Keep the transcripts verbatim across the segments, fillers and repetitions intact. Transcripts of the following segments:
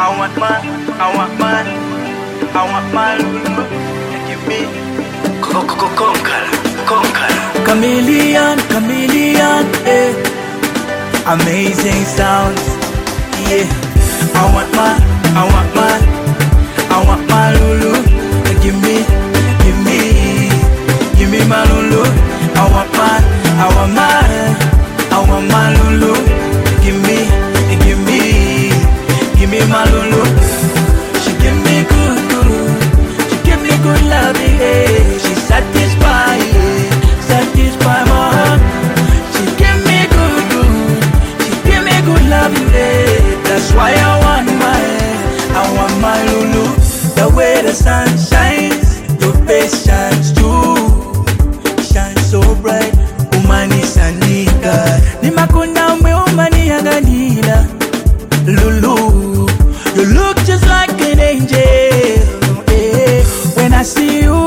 want my, I want my, I want my Lulu. Give me, Konkala, Konkala. Chameleon, chameleon, eh. Amazing sounds, yeah. I want my, I want my, I want my Lulu. Give me, give me, give me my Lulu. I want my, I want my, I want my Lulu. Give me, give me, give me my Lulu. She give me good, good, she give me good loving, yeah. She satisfy, yeah, satisfy my heart. She give me good, good, she give me good loving, yeah. That's why I want my, I want my Lulu. The way the sun shines, your face shines too. Shines so bright, umani sanika. Ni makunda mwe umani yanganila. Lulu, you look just like an angel, eh. When I see you,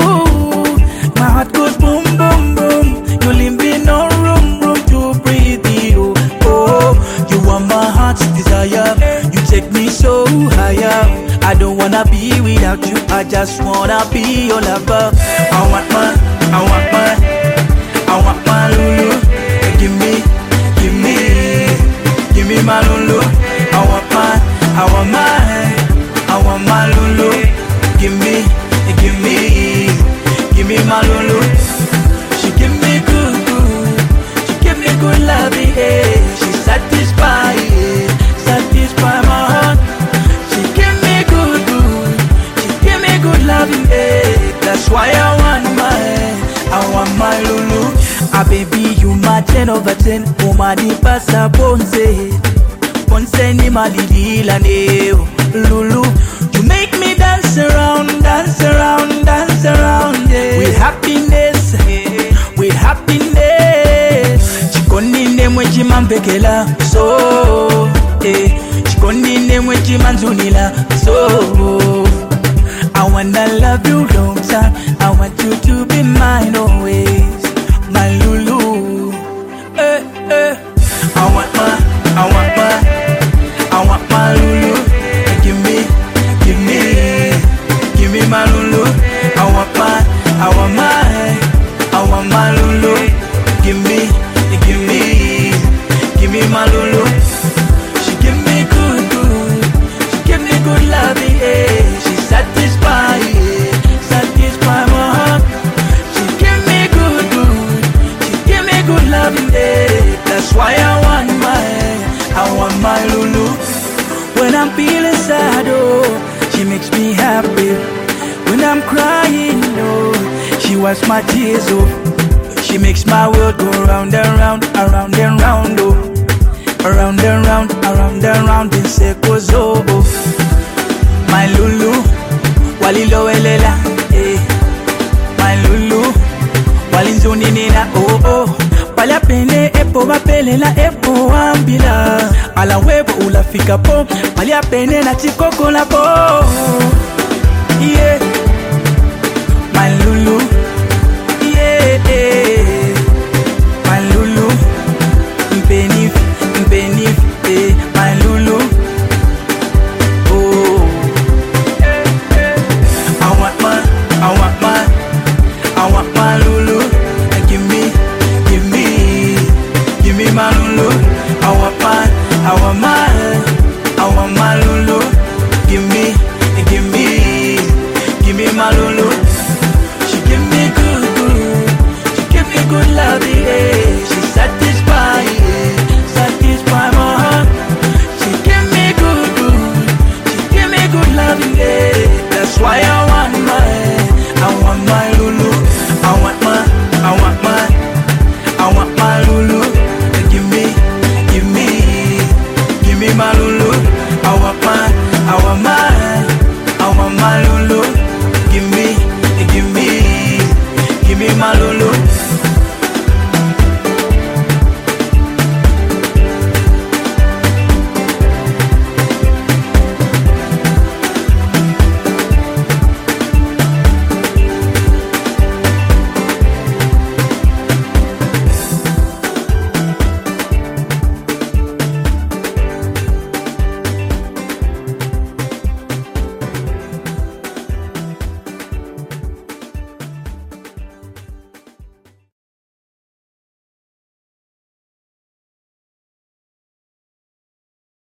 my heart goes boom, boom, boom. You leave me no room, room to breathe you. Oh, you are my heart's desire. You take me so higher. I don't wanna be without you, I just wanna be your lover. I want my, I want my, I want my Lulu. Give me, give me, give me my Lulu. I want my, I want my, I want my Lulu. Give me, give me, give me my Lulu. She give me good, good, she give me good loving, yeah. She satisfy, yeah, satisfy my heart. She give me good, good, she give me good loving, yeah. That's why I want my, I want my Lulu. Ah baby, you my ten over ten, umani pasa bonze. Ponse ni malilila neo, Lulu. You make me dance around, dance around, dance around, yeah. With happiness, yeah. With happiness. Chikoni ne mweji mambekela, so, eh. Chikoni ne mweji manzunila, so. I wanna love you long time. I want you to be mine always, my Lulu. Eh, eh. I want my, I want my, I want my Lulu. Give me, give me, give me my Lulu. I want my, I want my, I want my Lulu. Give me, give me, give me my Lulu. She give me good, good, she give me good loving, yeah. She satisfy, yeah, satisfy my heart. She give me good, good, she give me good loving, yeah. That's why I want my, I want my Lulu. When I'm feeling sad, oh, she makes me happy. When I'm crying, oh, she wipes my tears, oh. She makes my world go round and round, around and round, oh. Around and round, around and round in circles, oh, oh. My Lulu, walilo elela, eh. My Lulu, walinzuni nina, oh, oh. Pala pene epo bapele la epo ambila. Ala webo ulafika po, pali apene na chikoko la po. Yeah, my Lulu, yeah, yeah.